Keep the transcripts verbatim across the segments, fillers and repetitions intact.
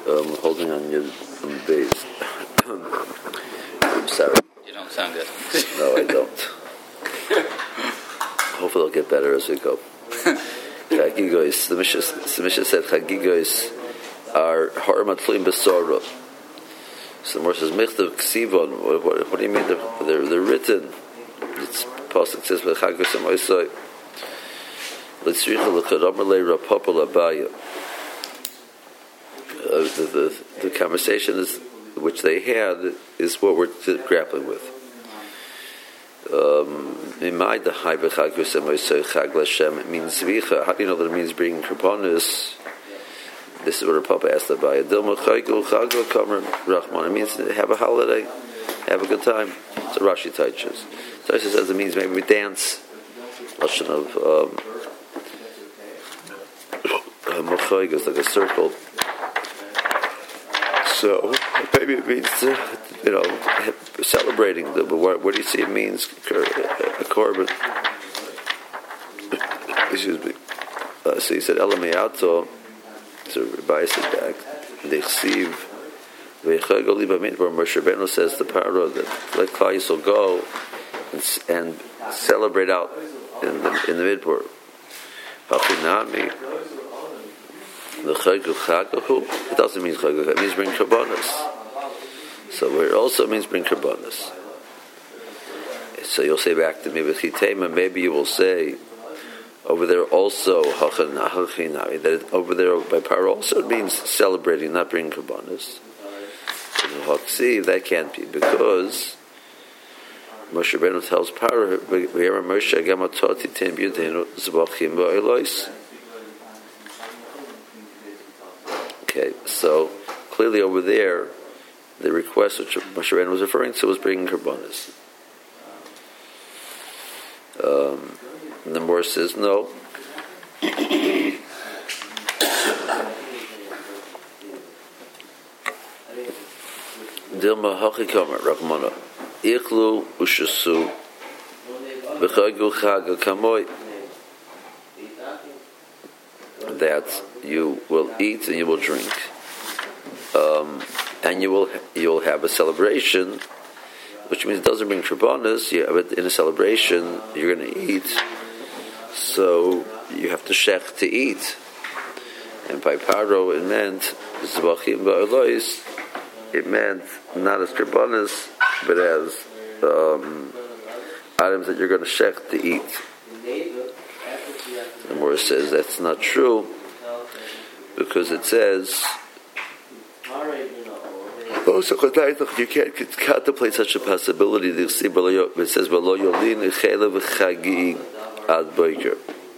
Um, holding on your um, base. I'm sorry. You don't sound good. No, I don't. Hopefully it'll get better as we go. Chagigois. The Mishnah said Chagigois are Haramatlim Besora. So the Gemara says Michtav Ksivon. What, what, what do you mean? They're, they're, they're written. It's Pasuk says Chagigois Amoisai. Litzricha L'Chadamar Le Rapapa L'Abaya. Uh, the, the, the conversation is, which they had is what we're grappling with. Um, it means zvicha. How do you know that it means bringing karbonis? This is what our Papa asked about. It means have a holiday, have a good time. So Rashi teaches. Rashi says it means maybe we dance. Lashon of um, is like a circle. So maybe it means, uh, you know, celebrating. The, but what, what do you see it means? A korban. Excuse me. Uh, so he said, Elamiato. So Rabbi says back. They receive. Where Moshe Rabbeinu says the parah that let Klal Yisrael go and, and celebrate out in the in the midbar. Hachinami. The Chagul Chagahu, it doesn't mean Chagul, it means bring karbonos. So where it also means bring karbonos. So you'll say back to me with Chitema, maybe you will say over there also Hachinami, that over there by Parah also it means celebrating, not bringing karbonos. Haksiv, that can't be because Moshe Rabbeinu tells Parah, V'yera Moshe Gamatoti Tem Yudenu Zbachim V'Elois. Okay, so clearly over there, the request which Moshe Rabbeinu was referring to was bringing karbonos. Um, and the Morris says no. Dilma hachikamer Rachmana ichlu ushasu v'chagu chaga kamoy. That you will eat and you will drink, um, and you will you will have a celebration, which means it doesn't bring karbonos. You have it in a celebration. You're going to eat, so you have to shech to eat. And by paro it meant zbachim ba'alois. It meant not as karbonos, but as um, items that you're going to shech to eat. The Gemara says that's not true because it says oh, so you can't contemplate such a possibility. It says "V'lo yolin chelev chagi ad boiker."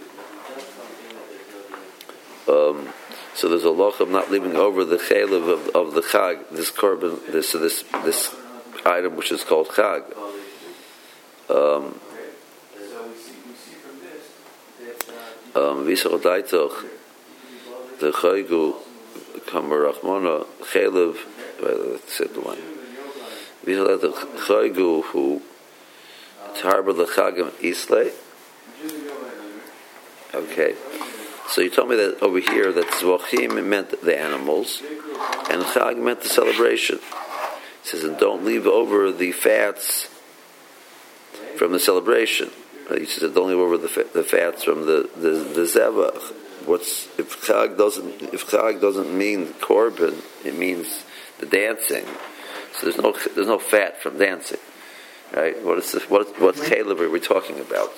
Um, so there's a loch of not leaving over the chelev of, of the chag, this korban, this this this item which is called chag. Um, Um, Vishachodaitoch, the Chaygu, Kamarachmona, Chelev, let's say the one. Vishachodaitoch, Chaygu, who Tarba the Chagam Islay. Okay, so you told me that over here that Zvachim meant the animals, and Chag meant the celebration. It says, and don't leave over the fats from the celebration. He said, "Don't leave over the the fats from the the, the zevach." What's if chag doesn't if chag doesn't mean korban, it means the dancing. So there's no there's no fat from dancing, right? What is this, what what chalev are we talking about?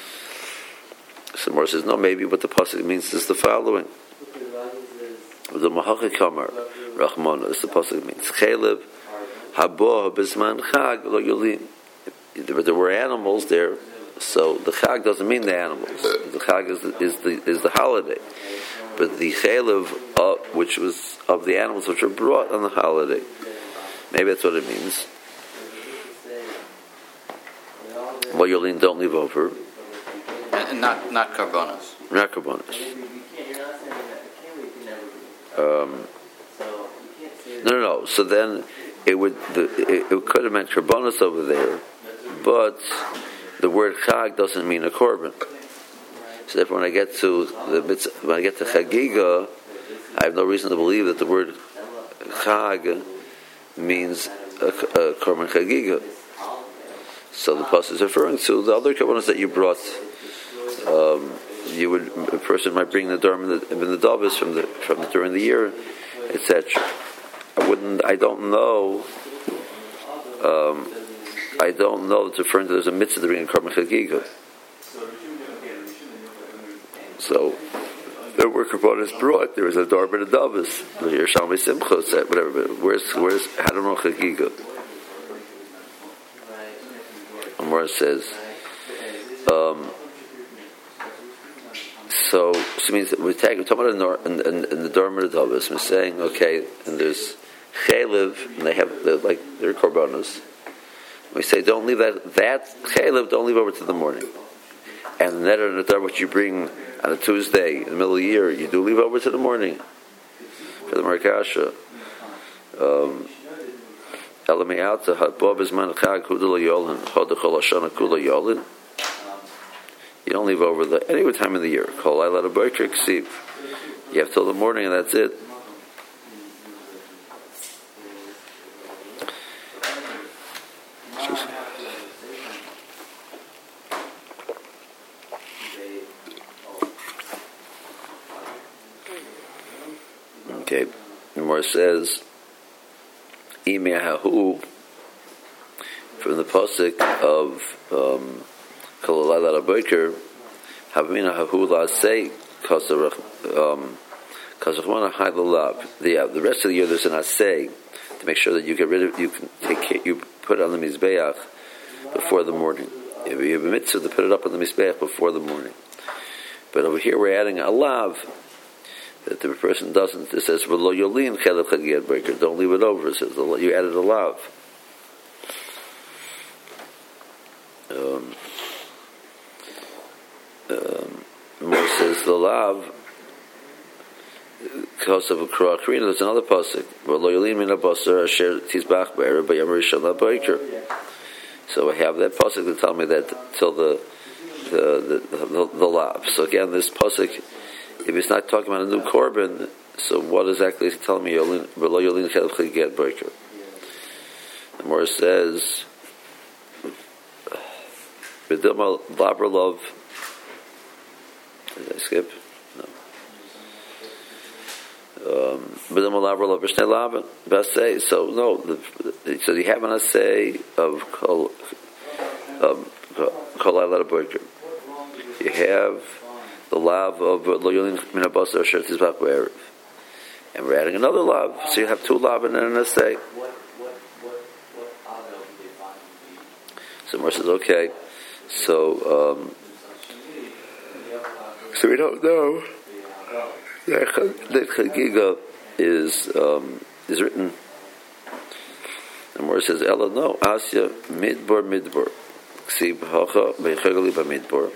So Mor says, "No, maybe what the pasuk means is the following: the mahachikamer rachmana is the pasuk means chalev habo bisman chag lo yolim." There were animals there. So the chag doesn't mean the animals. The chag is the, is the is the holiday, but the chalev, uh, which was of the animals which were brought on the holiday, maybe that's what it means. Well, Yolin, don't leave over. And not not karbonos. Not karbonos. Um, no, no, no. So then it would the, it, it could have meant karbonos over there, but the word chag doesn't mean a korban. So therefore, when I get to the when I get to chagiga, I have no reason to believe that the word Chag means a, a korban chagiga. So the pasuk is referring to the other korbanos that you brought. Um, you would a person might bring the dorm and the, the davis from the from the, during the year, et cetera. I wouldn't. I don't know. Um, I don't know. It's referring to there's a mitzvah to bring a korban chagiga. So there were korbanos brought. There was a dorm and a davis. The Yerushalmi Simcha said whatever. But where's where's I don't know chagiga. Amar says. Um, So, so it means that we're talking about in, in, in the Dorm of the Davis. We're saying, okay, and there's chaylev, and they have they're like they're korbanos. We say, don't leave that that chaylev, don't leave over to the morning. And the netter and the dar, which you bring on a Tuesday in the middle of the year, you do leave over to the morning for the Markasha. Elamei alta hatbob is man chag hudul yolin hodachol hashana kula yolin. You don't leave over the any time of the year. Call I let a boy ksiv. You have till the morning and that's it. Okay. The more says Imehahu from the pasuk of um Kalalayla Boker, Havamina Hahula say Kasarach um Kasachmana Haidalab. The the rest of the year there's an assay to make sure that you get rid of you can take care, you put it on the Mizbeach before the morning. You have a mitzvah to put it up on the Mizbeach before the morning. But over here we're adding a lav that the person doesn't. It says V'lo Yolin Chelev Chagiyat Boker. Don't leave it over. It says you added a lav. Um Um, says the lav because of a kroakrina. There's another pasuk. So I have that pasuk to tell me that till the the the, the, the lav. So again, this pasuk, if it's not talking about a new korban, so what exactly is it telling me? The more says, did I skip? No. Um, best say so. No, the, the, so you have an assay of kol kolay boiker. You have the lav of lo yolin min habasar asher tizbach b'erev, and we're adding another lav. So you have two lav and an assay. So Mar says, okay, so. Um, So we don't know that Chagiga is um, is written. The more says Ella no Asya Midbar Midbar Ksib Hacha Beichagali Bamidbar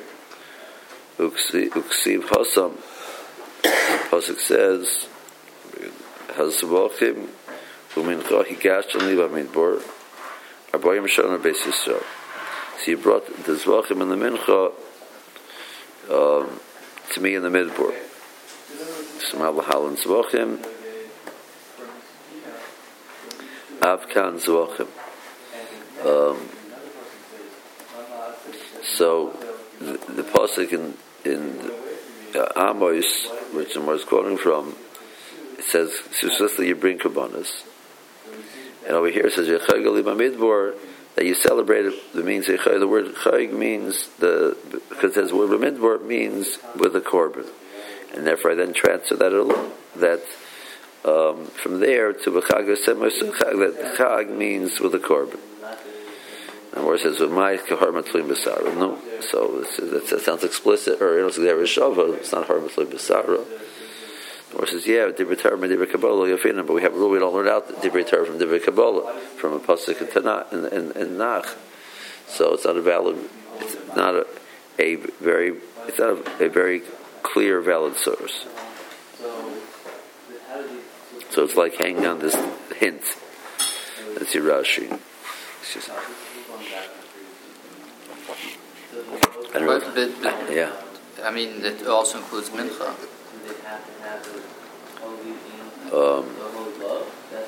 Uksiv Hasam. Pasuk says Hazvachim Umincha Higash Ani Bamidbar Arbayim Shana Beis Yisrael. So you brought the Zvachim and the Mincha. Um, to me in the midbar. Shema Lahalan Zvachim Avkan Zvachim. Um So the, the pasuk in in uh, Amos, which I was quoting from, it says "Susasli you bring kabbanas," and over here it says "Yechagali b'midbar." That you celebrate it, it means the word chayg means the because it says the word b'midbar means with a korban, and therefore I then transfer that that um, from there to b'chag that chag means with a korban. And where it says my kahar matlim b'sara, no, so that, that sounds explicit, or it also there is shava. It's not har matlim b'sara. Or says, yeah, Divrei Torah and Divrei Kabbalah Yafinim, but we have a rule we don't learn out Divrei Torah from Divrei Kabbalah from a pasuk in Tanakh in, in, in Nach. So it's not a valid, it's not a, a very, it's not a, a very clear valid source. So it's like hanging on this hint. That's your Rashi. Just, I don't know. But, but, but, yeah. I mean, it also includes mincha. Um,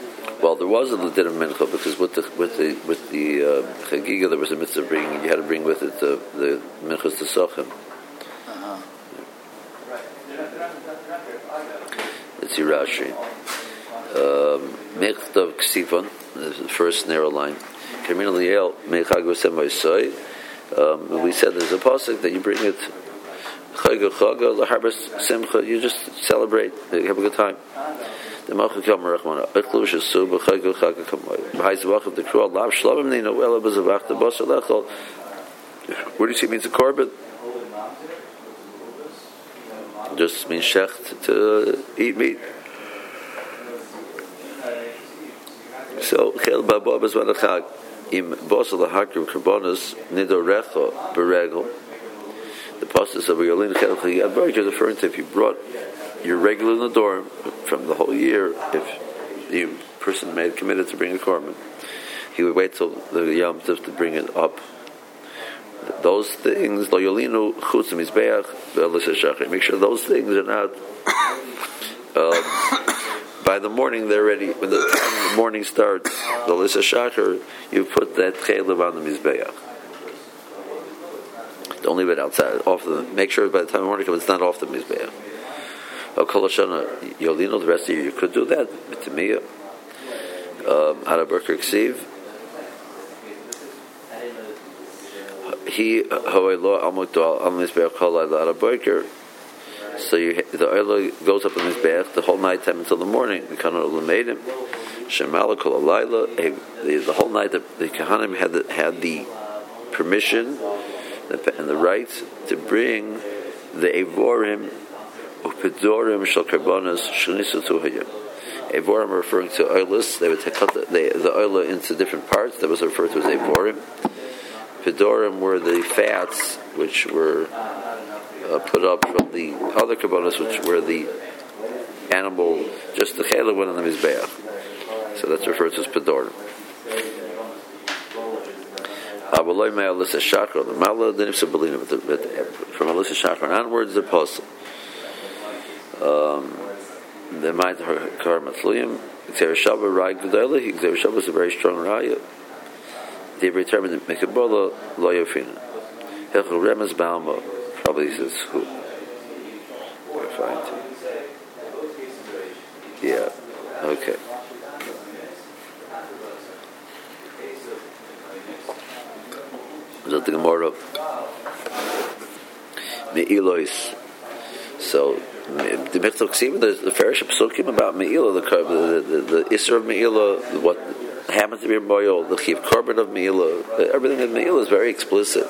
there was a din of mincha because with the with the with the uh, chagiga there was a mitzvah bringing. You had to bring with it the the minchas to sochem. Uh-huh. It's Rashi. Mechtav ksifon, the first narrow line. Kamina liel mechag v'semoisoi. We said there's a pasuk that you bring it. Chaga chaga laharbas simcha. You just celebrate. You have a good time. The malchut kamer rachmana. Eklush esu b'chaga chaga kamoy. B'hayz v'achav the krual lav shlavim nino ela b'zavach the basar lechol. What do you see? It means a korban. Just means shecht to eat meat. So chel baba b'zman hachag im basar lahakrim karbonos nidorecha beregel. The pasuk of Yolin chel chayad is referring to if you brought your regular in the dorm from the whole year. If the person made committed to bring a korban, he would wait till the Yom Tov to bring it up. Those things, lo yolinu chutz mizbeach ve'elis hashachar. Make sure those things are not. Um, by the morning, they're ready. When the, time the morning starts, the elis hashachar, you put that chaylev on the mizbeach. Don't leave it outside. Off the. Make sure by the time the morning comes, it's not off the mizbeach. Koloshana yolinu. The rest of the year, you could do that. B'timiyah. Araberker ksiv. He hoelo almukdal al mizbeach kolay la'araberker. So you, the oil goes up in his bath the whole night time until the morning. The Kahanim made him shemala kol alayla. The whole night the, the Kahanim had the, had the permission and the right to bring the evorim upedorim shel karbonos shenisu tuhayim. Evorim are referring to oilus. They would cut the, the, the oil into different parts. That was referred to as evorim. Pedorim were the fats which were uh, put up from the other karbonos, which were the animal, just the chayla went on the mizbeach. So that's referred to as pedorim. Avaloi me alisa shachar, the mala dinifsa belina, from alisa shachar onwards, the apostle. Um, the might kar matluyim, Xer Shabbat rai g'dayla. Xer Shabbat is a very strong raya. They determined to make a bola lo yofina. Hechel remes balma. Probably says who. We're fine too. Yeah. Okay. The Gemara Me'ilois. So the Mechtav Ksiva, there's the Farish Psukim about Me'ilah, the the the, the Isser of Me'ilah, what happens to be a Moyol, the Chiv Korban of Me'ilah, everything in Me'ilah is very explicit.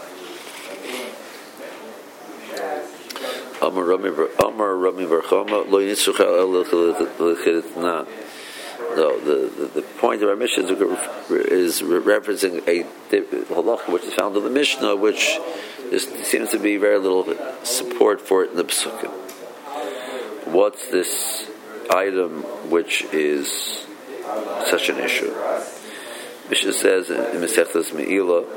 Amar Rami Barchama Lo Yitzrucha El L'Chiditna. No, the, the, the point of our Mishnah is referencing a halacha which is found in the Mishnah, which there seems to be very little support for it in the Psukim. What's this item which is such an issue? Mishnah says in Masechtas Me'ilah,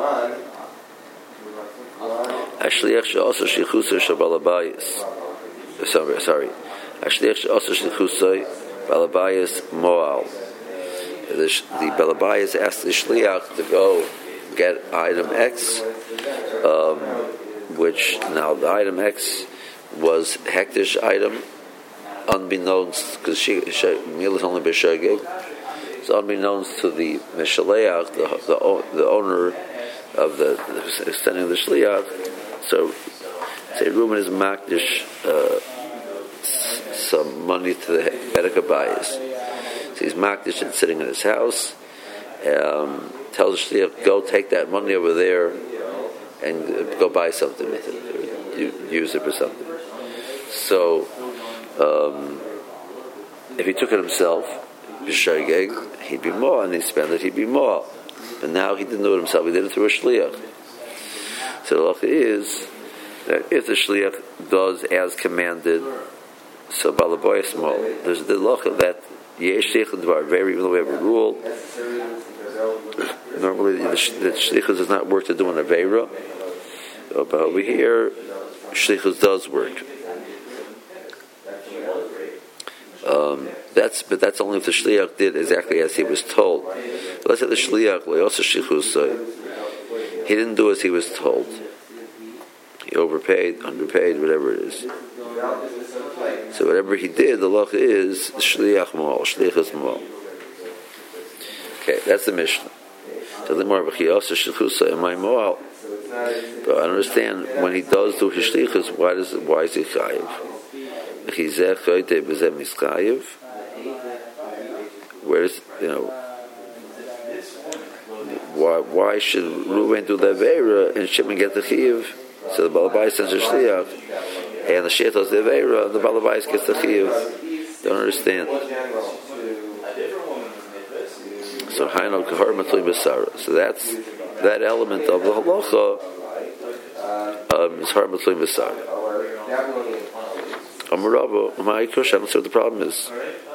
Ashliach she'also shlichusay shel balabayis. Sorry, sorry. Ashliach she'also shlichusay balabayis moal. The, the balabayis asked the shliach to go get item X, um, which now the item X was hektish item, unbeknownst, because meal is only b'shegeg. So unbeknownst to the mishaleach, the, the the owner of the who's sending the shliach. So say Reuben is makdish uh, some money to the Bedek Abayis. So he's makdish and sitting in his house. Um, tells the shliach, go take that money over there and uh, go buy something with it, or use it for something. So um, if he took it himself, b'shegeg, he'd be more, and he spent it, he'd be more. But now he didn't do it himself; he did it through a shliach. So the halacha is that if the shliach does as commanded, so balaboy small. There's the halacha that yesh sheichud dvar very, even though we have a rule. Normally, the, the shlichus does not work to do an aveira, but over here, shlichus does work. Um, that's but that's only if the shliach did exactly as he was told. Let's say the shliach he didn't do as he was told. He overpaid, underpaid, whatever it is. So whatever he did, the law is shliach mal, shlichus mal. Okay, that's the Mishnah. So the more shlichusa in my mal. But I understand when he does do his shlichus, why does why is he chayiv? Where's you know why why should Reuven do the Aveira and Shimon get the Chiyuv? So the Balabais sends a Shliach and the Sheit does the Aveira and the Balabais gets the Chiyuv. Don't understand. So Haino Kahar Matli Basara. So that's that element of the halacha um, is Har Matli Basara. Amarava, my kush, I don't see what the problem is.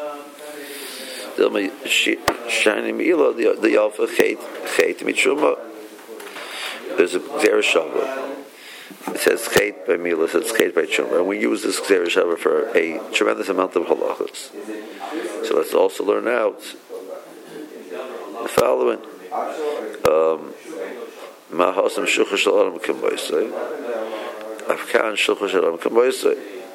Shiny Mila, the Alpha Chait, Chait Mitruma. There's a Xer Shavah. It says Chait by Mila, it says Chait by Truma. And we use this Xer Shavah for a tremendous amount of halachas. So let's also learn out the following. Mahasam Shulchan Shalom Kamoisai. Afkan Shulchan Shalom Kamoisai.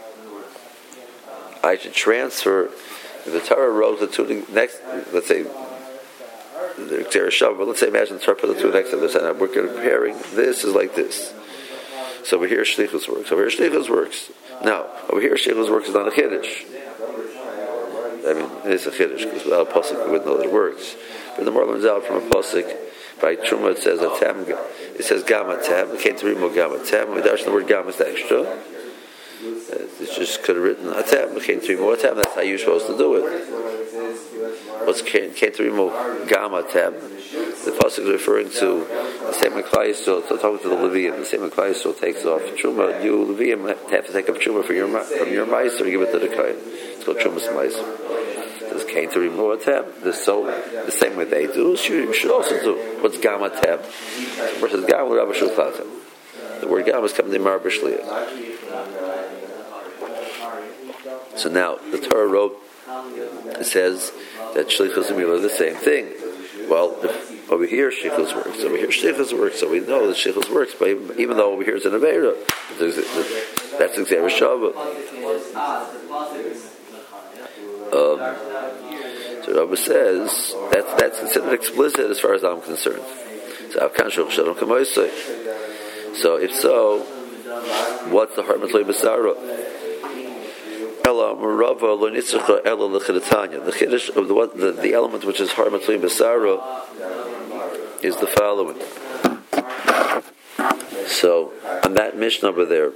I should transfer. If the Torah wrote the two next, let's say the Xer Shavah, but let's say imagine the Torah put the two next to this, and we're comparing. This is like this. So over here Shlichus works. Over here Shlichus works. Now over here Shlichus works is not a Kiddush. I mean, it is a Kiddush because without a pasuk we wouldn't know that it works. But the more learns out from a pasuk by Truma, it says a tam. It says Gama tam. It can't remove Gama tam. We dash the word Gama is extra. It just could have written a tam, came to remove a tam. That's how you're supposed to do it. What's came to remove gamma tam? The pasuk is referring to the same Klai Yisrael. So talking to the Levium, the same Klai Yisrael takes off truma. You Levium have to take up truma from your from your mice or give it to the Kohen. It's called trumas mice. This came to remove a tam. This so the same way they do. You should also do. What's gamma tam? Versus gamma rabba shulchan. The word gamma is coming to Mar B'Shliach. So now the Torah wrote, it says that Shlichus and Mila are the same thing. Well, if over here Shlichus works, over here Shlichus works, so we know that Shlichus works, but even though over here it's an Aveira, that's Xer Shavah. Um, so Rabbi says that's that's considered explicit as far as I'm concerned. So So if so, what's the Har Matli Basara? The Kiddush of the, the the element which is Har Matli Basara is the following. So on that Mishnah over there,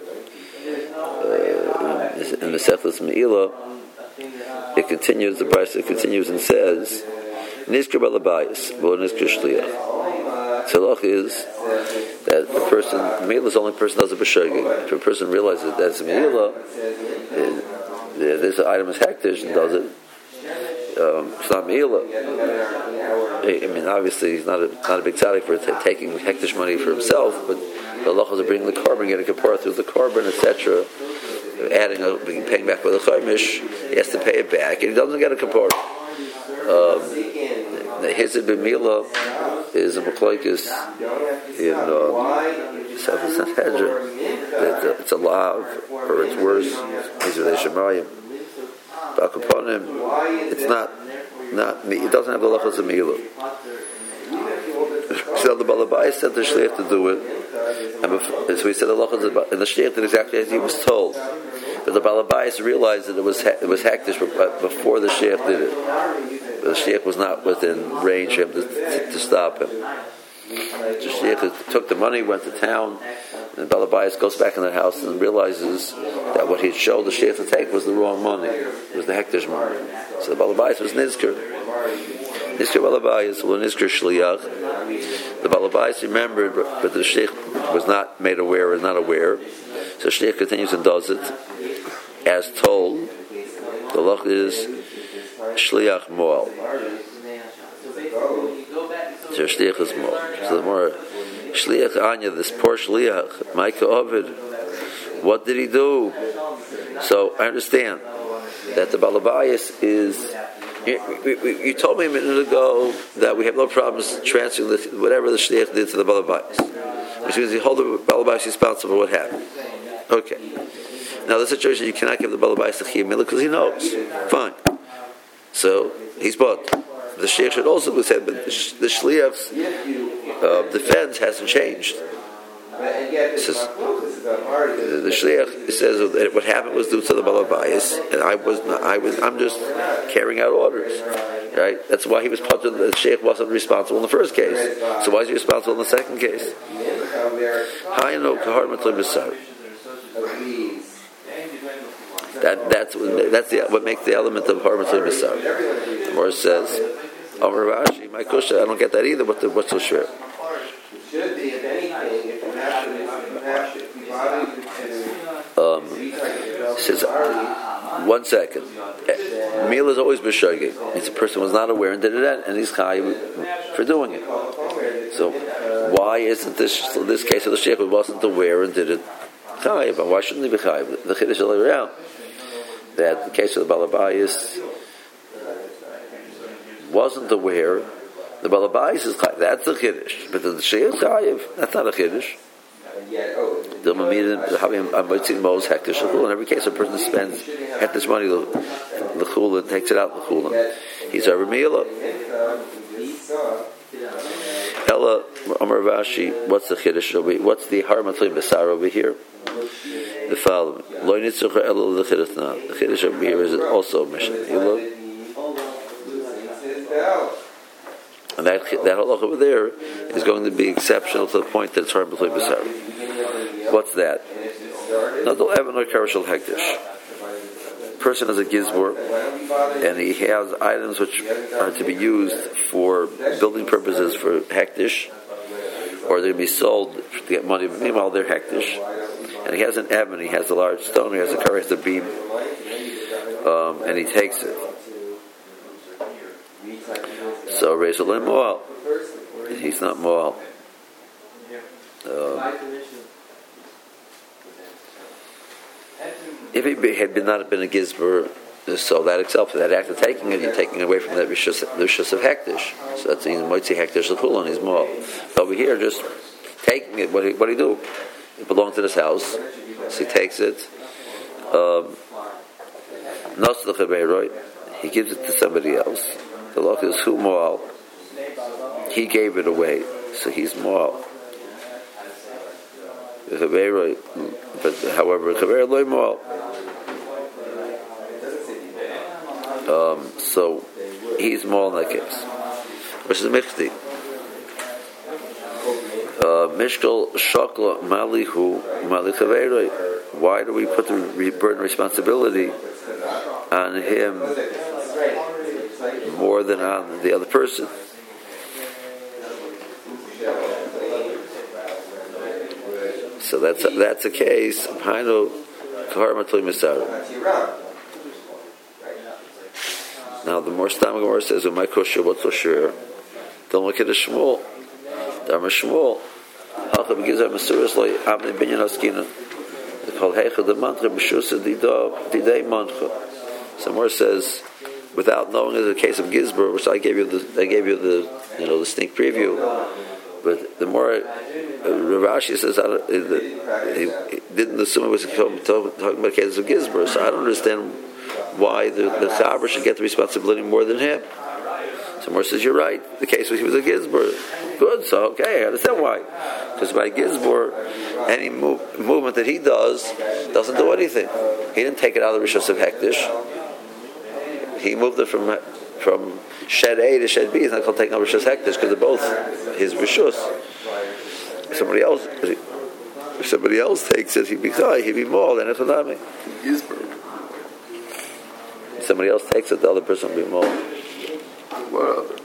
uh, in the Sechlas Meila, it continues. The Brisa continues and says, "Nizkar balabayis, well nizkar shliach." Tzalach is that the person, Meila is the only person who does a b'shogeg. If a person realizes that that's Meila, this item is hektish and does it, um, it's not Meila. I mean, obviously, he's not a, not a big tzaddik for t- taking hektish money for himself, but the halachos are bringing the korban, getting a kapara through the korban, et cetera. Adding a, paying back with a chaimish, he has to pay it back, and he doesn't get a kapara. Um, the Hizib B'Mila is a machlokes in Sefer Sanhedrin. It's a lav, or it's worse. It's not, not it doesn't have the lachas of Mila. So the Balabai said the shliach to do it, and before, so he said the lachas, and the shliach did exactly as he was told. But the Balabais realized that it was it was hektish before the shliach did it. The shliach was not within range of him to, to, to stop him. The shliach took the money, went to town, and the Balabais goes back in the house and realizes that what he showed the shliach to take was the wrong money. It was the hektish money. So the Balabais was nizker. Nizker Balabais, well, nizker shliach. The Balabais remembered, but the shliach was not made aware or not aware. So shliach continues and does it as told. The lach is shliach moal. So shliach is moal. So the more shliach anya, this poor shliach, Micah Ovid, what did he do? So I understand. that the Balabayas is. You, you, you told me a minute ago that we have no problems transferring the, whatever the shliach did to the Balabayas, which means you hold the Balabayas responsible for what happened. Okay. Now the situation you cannot give the Balabayas the Chiyuv Milah because he knows. Fine. So he's bought. The shliach should also be said, but the, the shliach's uh, defense hasn't changed. Says, the shliach says that what happened was due to the Balabayas, and I was not, I was I'm just carrying out orders, right? That's why he was put. The shliach wasn't responsible in the first case. So why is he responsible in the second case? That that's that's the, what makes the element of harmatul b'sar. The Gemara says, "Amar Rashi, my kusha, I don't get that either. What the, what's so sure?" Should be, if anything, if you have to, if you have to, if you Um, says, one second. Meal is always b'shogeg. Means a person was not aware and did it, and he's chayiv for doing it. So, why isn't this this case of the sheikh who wasn't aware and did it chayiv? And why shouldn't he be chayiv? The chiddush is around that the case of the Balabayas wasn't aware. The Balabayas is chayiv. That's a chiddush, but the sheikh chayiv. That's not a chiddush. The Mamid having a mitzvah Mos hektish l'chul. In every case, a person spends hektish money l'chul and takes it out l'chul. He's a remila. Ella Amar Vashi. What's the chiddush over here? What's the harmatlim besar over here? The following: Lo nitzrucha ella the chiddush. The chiddush over here is also a mission. And that that halach over there is going to be exceptional to the point that it's hard b'lei b'sar. What's that? Not the evan or karashal hektish. Person has a gizbor, and he has items which are to be used for building purposes for hektish, or they're to be sold to get money. Meanwhile, they're hektish, and he has an evan. He has a large stone. He has a car. He has a beam, um, and he takes it. So Reishalim Moal, he's not Moal. Um, if he had been not been a gizber, so that itself, that act of taking it, you're taking away from that rishus, the rishus of hektish. So that's in moitzi hektish l'chul, and he's Moal. Over here, just taking it. What do what do you do? It belongs to this house, so he takes it. Um, he gives it to somebody else. The law is who Moal. He gave it away, so he's Moal. But however, loy Moal. Um, so he's Moal in that case. Which is Michti. Mishkal Shakla Malihu Malichaveroi. Why do we put the burden responsibility on him more than on the other person? So that's a, that's a case. Now the more Stam Gemara says, "My kosher, what's so sure?" Don't look at the Shmuel. Dharma Shmuel. Halcha begizar masuras loy amne binyan askina. The kol heicha the mantra b'shusa dida didei mantra. Somewhere says, without knowing it's a case of Gizber, which I gave you the I gave you the you know the sneak preview. But the more uh, Rav Ashi says, I don't, he, he didn't assume it was talking about cases of Gizber, so I don't understand why the the Chaber should get the responsibility more than him. Somewhere says you're right. The case was he was a Gizber. Good, so okay, I understand why. Because by Gizber, any move, movement that he does doesn't do anything. He didn't take it out of the Rishus of Hektish. He moved it from from shed A to shed B. He's not called taking over Rishus Hektish because they're both his Rishus. If somebody else, if somebody else takes it, he'd be Chai, he'd be more than Echanami. Gizber. If somebody else takes it, the other person will be more. What other person?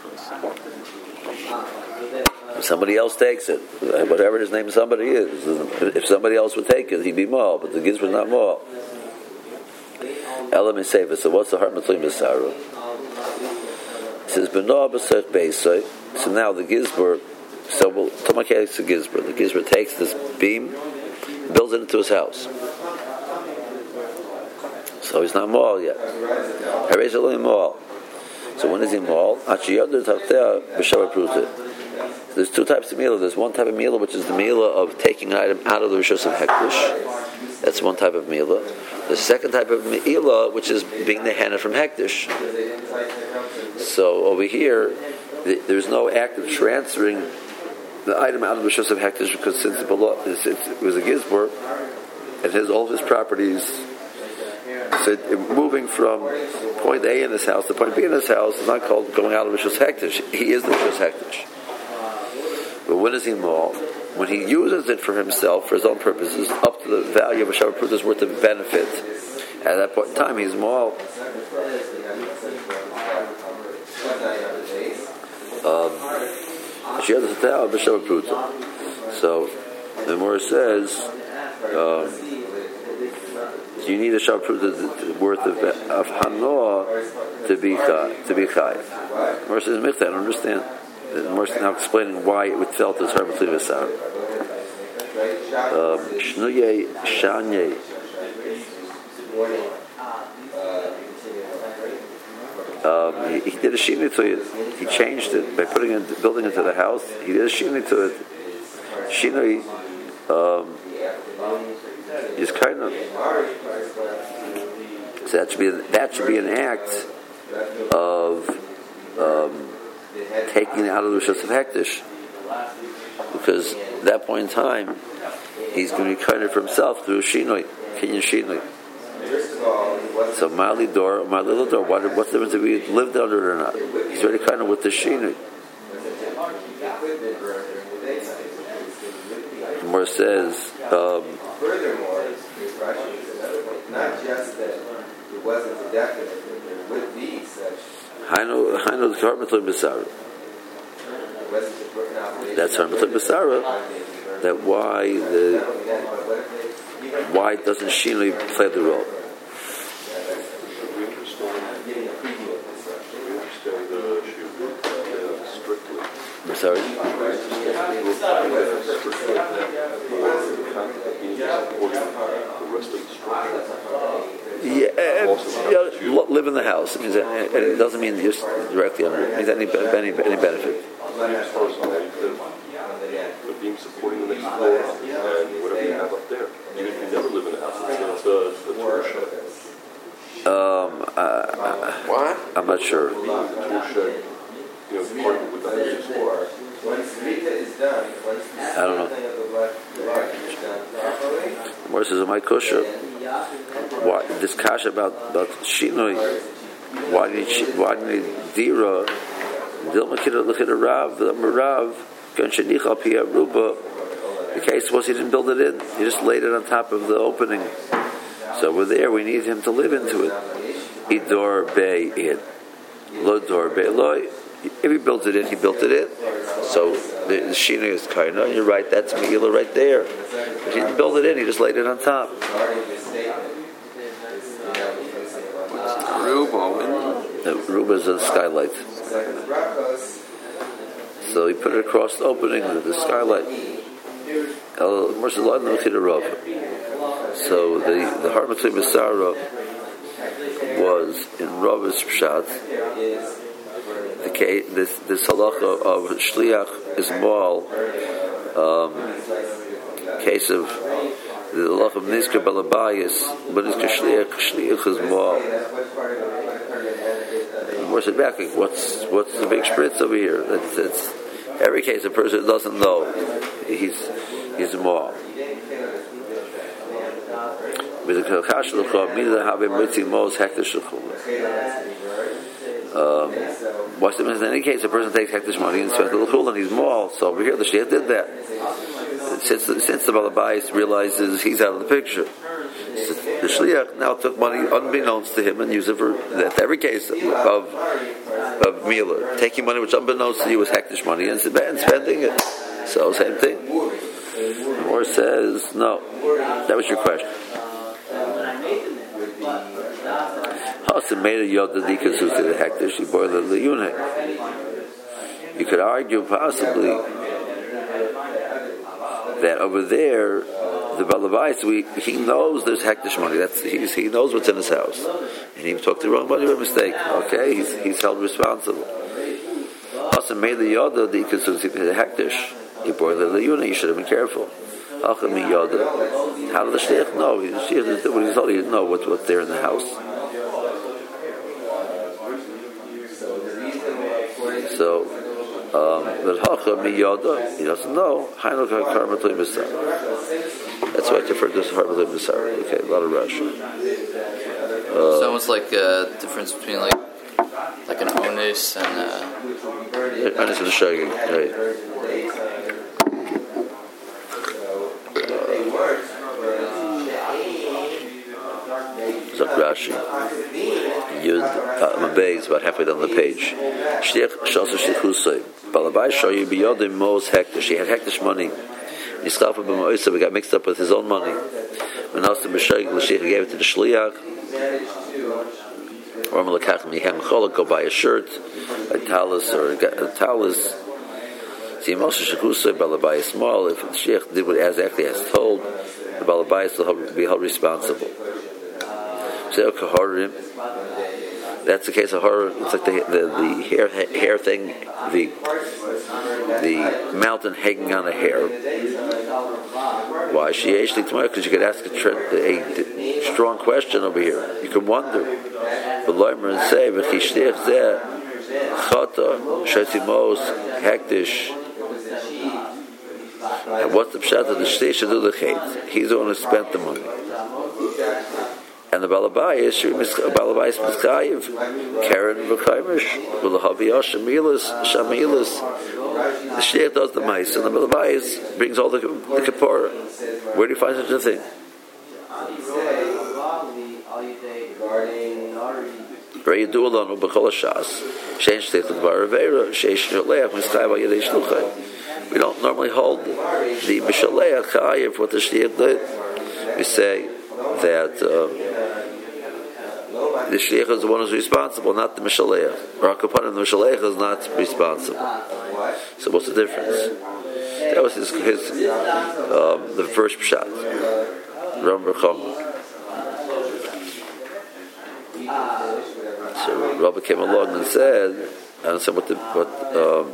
If somebody else takes it, whatever his name somebody is, if somebody else would take it, he'd be more, but the Gizber is not more. Element safer. So what's the heart between the Sarah? It says Benoah b'sech beisay. So now the Gizber. So we'll tell my case the Gizber. The Gizber takes this beam, builds it into his house. So So he's not Maul yet. Haray's only Maul. So when is he Maul? There's two types of Mila. There's one type of Mila which is the Mila of taking an item out of the Rishus of Hektish. That's one type of Mila. The second type of Mila which is being the Hannah from Hektish. So over here, there's no act of transferring the item out of the Rishus of Hektish because since it was a Gizbor, and his all of his properties, so moving from point A in his house to point B in his house is not called going out of Rishus Hektish. He is the Rishus Hektish. But when is he Maul? When he uses it for himself, for his own purposes, up to the value of a Shavuot Prutas worth of benefit. At that point in time, he's Maul. Um, so the Gemara says, um, you need a Shavuot Prutas worth of, of Hanoah to be to be Chai. The Gemara says, I don't understand. The Gemara is now explaining why it felt as hard to V'sar. Shnuye Shanye. Um, he, he did a shini to it. He changed it by putting it, building it to the house. He did a shini to it. Shini um, is kind of so that should be that should be an act of um, taking it out of the Rishus of Hektish, because at that point in time he's going to be kind of for himself through shinoi, kinyan shinoi. So Mali door, my little door. What, what's the difference if we lived under it or not? He's already kind of with the shinui. The more says. Um, Furthermore, not just that it wasn't definite, there would be such. I know, I know the Harmatul Basara. That's Harmatul Basara. That why the why doesn't shinui play the role? I'm sorry? Yeah, and, you know, live in the house. It means that, and it doesn't mean just directly under it. It means any, any, any benefit. But being supporting the next floor and whatever you have up there. Even if you never live in a house, it's a, a tour shed. Um, uh, what? I'm not sure. Being the tour shed, you know, part of it with the house. I don't know. More says, "My kosher." Why this kasha about about shinoi? Why did he, why did he dira? Dilma kida look at a rav, the rav gan shenicha pia ruba. The case was he didn't build it in; he just laid it on top of the opening. So we're there. We need him to live into it. Idor be it, lo dor be loy. If he builds it in, he built it in. So the, the shina is kind of. You're right. That's Megillah right there. If he didn't build it in, he just laid it on top. Ruba window. The Ruba is a skylight. So he put it across the opening of the skylight. So the the Harmatul Basara was in Rav's Pshat. The case, this this halacha of shliach is mal. Um, case of the halacha of nisker balabayis, but nisker shliach shliach is mal. What's it back? What's what's the big spritz over here? That's it's every case a person doesn't know he's he's mal. With the kash l'chol mida have mitzi mos hektish l'chol. Um, what's the in any case a person takes hektish money and spends a little cool and he's mal. So over here the sheiach did that. Since the, since the balabais realizes he's out of the picture, the shliach now took money unbeknownst to him and used it for that. Every case of of Mila, taking money which unbeknownst to you was hektish money and spending it. So same thing. Or says no. That was your question. Made a yoda dikazu to the hektish, he boiled the unit. You could argue possibly that over there the balabais, we he knows there's hektish money. That's he's, he knows what's in his house, and he took the wrong money by mistake. Okay, he's he's held responsible. Also made the yoda the consumes the hektish. He bought the unit. You should have been careful. How did the shliach know? The shliach did what he told. He didn't know what what's there in the house. So, but hacha mi yoda, he doesn't know. That's why I defer to harmatay b'sara. Okay, a lot of Rashi. Uh, it's almost like a difference between like like an onus and uh, onus and shagging, right? Zok Rashi. Yud Mabei is about halfway down the page. Shliach Shasa Shlichusay. Balabai Shoyi Biyodim Mos Hektish. He had hektish money. Yischafa b'Moisa. We got mixed up with his own money. When also B'Shayik L'Shliach gave it to the Shliach. Or Malakach Mihem Cholak, go buy a shirt, a talus or a talus. See, Moshe Shlichusay Balabai is small. If the Shliach did what as actually has told, the Balabai will be held responsible. That's the case of horror. It's like the the, the hair hair thing, the the mountain hanging on a hair. Why? She actually tomorrow because you could ask a, a, a strong question over here. You could wonder. But Leimer and say, "V'chishtich zeh chata shetzimos hektish." And what's the pshat of the shtei should do the chait? He's the one who spent the money. And the Balabayis, Balabayis Miskayev, Karen V'Chaimish, V'Lahaviyah, Shamilas, Shamilas. The Shliach does the mice, and the Balabayis brings all the, the Kippur. Where do you find such a thing? Very dualanu b'chol hashas. Shein shteichut b'aravera, sheish nyoleach miskayev al yedei shluchai. We don't normally hold the b'shaleach chayev what the Shliach did. We say that um, the shliach is the one who's responsible, not the mishaleach. Or a kapanim, the mishaleach is not responsible. So what's the difference? That was his, his um, the first pshat. Ram Recham. So Rabbi came along and said, and said what the what. Um,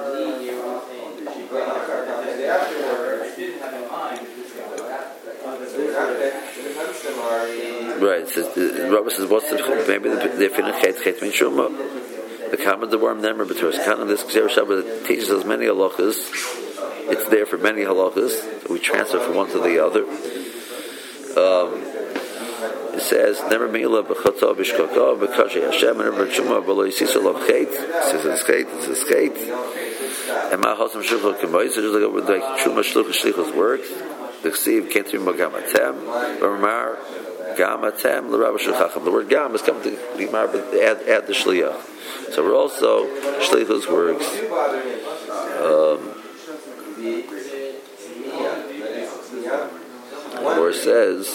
Right. Says, uh, Rabbi says, "What's the maybe the definition chet chet min shuma? The common the worm never between kind of this Gzeir Shabbat teaches us many halachas. It's there for many halachas. We transfer from one to the other. Um, it says never mila b'chata b'shkaka b'kashi Hashem never shuma b'lo yisisa lo chet. It says it's chet. It's chet. And my husband shulchan k'mois just like like shuma shluchas shlichus works. The ksiv can't be magamatem or Gamatem, the Rabbi Shulchacham. The word Gam is coming to be mar, but add, add the Shliach. So we're also Shlichus works. Um, where it says.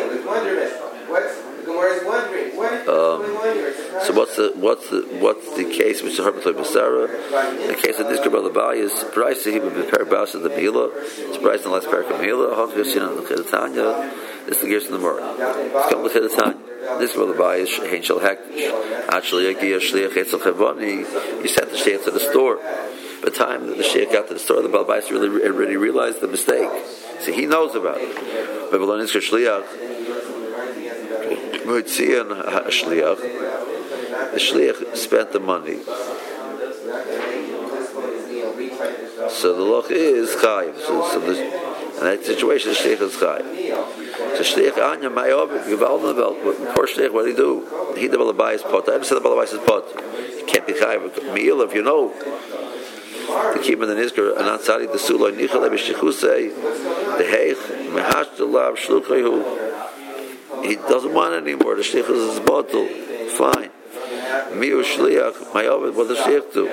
Um, so what's the what's the what's the case with the Harmatay B'Sara? In the case of this group of the Bayis, price he would prepare Baus of the Mila. It's priced in the last parak of Mila. Hachas you know the Chedatanya. This is the gears in the morning. It's come to Chedatanya. This group of the Bayis Hein Shel Hektish. Actually, Yagia Shliach Etzel Chavani. You sent the Shliach to the store. By the time that the Shliach got to the store, the Bayis really already realized the mistake. See, he knows about it. But Beloniska Shliach. The shliach spent the money, so the loch is chayiv. So, so the, in that situation, the shliach is chayiv. So shliach anya ma'ob gevalden belt. Poor shliach, what do he do? He the balabais pot. I ever said the balabais is pot. He can't be chayiv. Meal if you know. The kibbutz and Nizkar and Ansari the Sulay Nichal Ebishchusei the Heich Mehash the Lav Shluchayu. He doesn't want it anymore. The shliach is his bottle. Fine. Miu shliach. My oven. What does shliach do?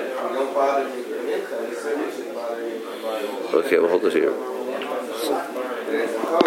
Okay, we'll hold it here.